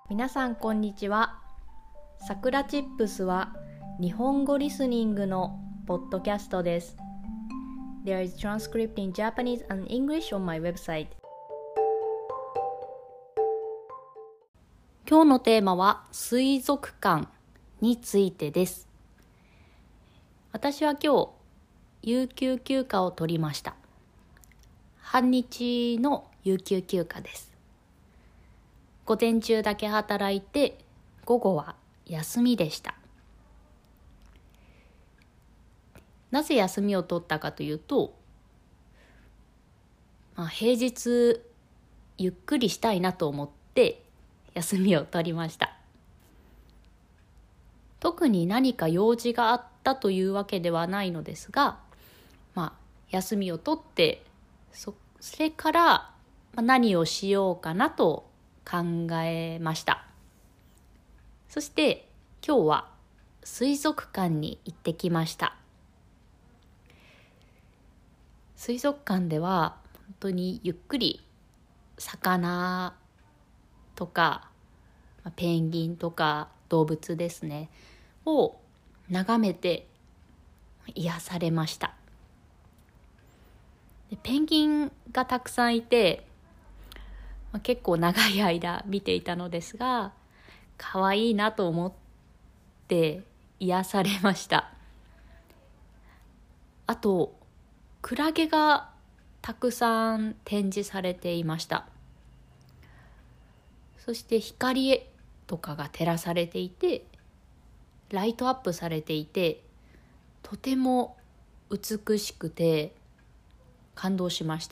皆さんこんにちは。さくらチップスは日本語リスニングのポッドキャストです。There is transcript in Japanese and English on my website. 今日のテーマは水族館についてです。私は今日有給休暇を取りました。半日の有給休暇です。午前中だけ働いて午後は休みでした。なぜ休みを取ったかというと、平日ゆっくりしたいなと思って休みを取りました。特に何か用事があったというわけではないのですが、休みを取ってそれから何をしようかなと考えました。そして今日は水族館に行ってきました。水族館では本当にゆっくり魚とかペンギンとか動物ですねを眺めて癒されました。でペンギンがたくさんいて結構長い間見ていたのですが、可愛いなと思って癒されました。あとクラゲがたくさん展示されていました。そして光とかが照らされていて、ライトアップされていて、とても美しくて感動しました。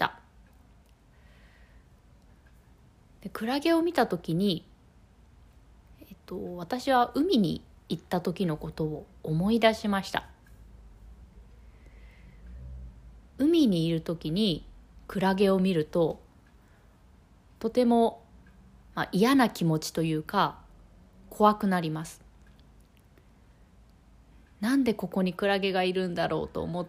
でクラゲを見たときに、私は海に行った時のことを思い出しました。海にいる時にクラゲを見ると、とても、嫌な気持ちというか怖くなります。なんでここにクラゲがいるんだろうと思って、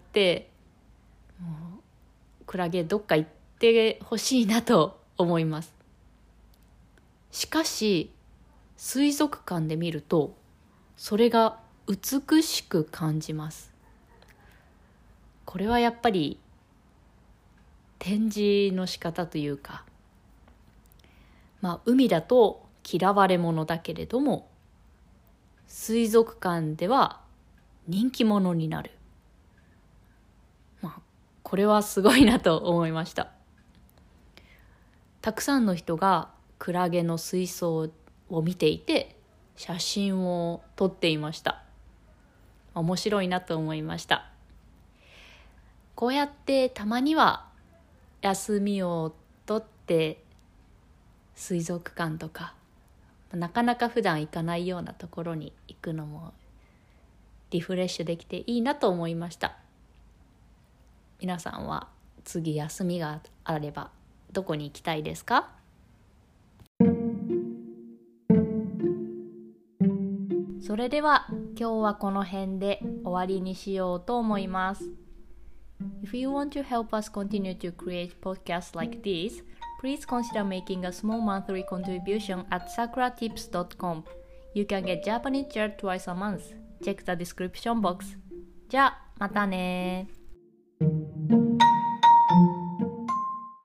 もうクラゲどっか行ってほしいなと思います。しかし水族館で見るとそれが美しく感じます。これはやっぱり展示の仕方というか、海だと嫌われ者だけれども、水族館では人気者になる。これはすごいなと思いました。たくさんの人がクラゲの水槽を見ていて写真を撮っていました。面白いなと思いました。こうやってたまには休みを取って水族館とかなかなか普段行かないようなところに行くのもリフレッシュできていいなと思いました。皆さんは次休みがあればどこに行きたいですか？それでは今日はこの辺で終わりにしようと思います。If you want to help us continue to create podcasts like this, please consider making a small monthly contribution at sakuratips.com. You can get Japanese chair twice a month. Check the description box. じゃあまたね。